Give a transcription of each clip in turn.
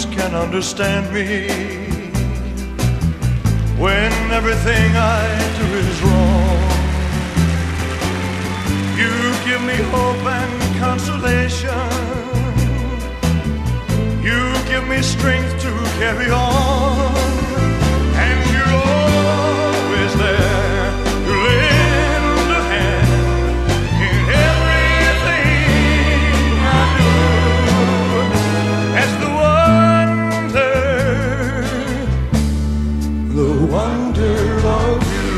hearts can understand me. When everything I do is wrong, you give me hope and consolation. You give me strength to carry on, and you're always there to lend a hand in everything I do. As the wonder of you.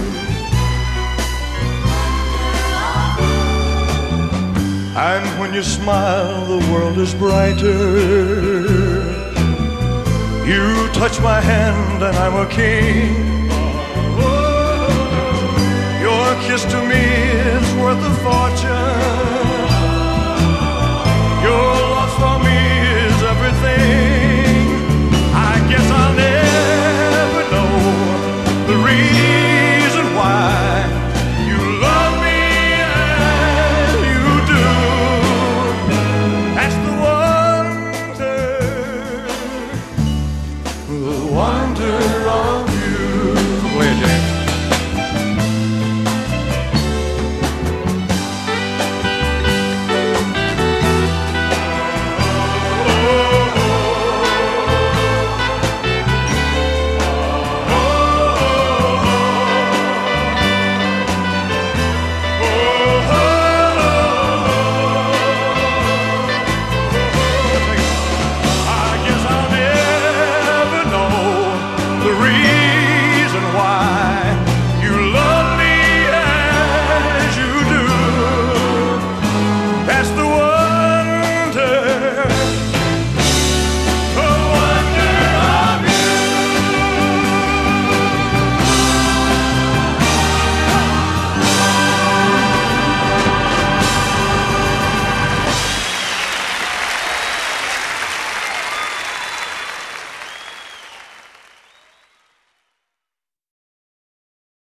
And when you smile, the world is brighter. You touch my hand and I'm a king. Your kiss to me is worth a fortune.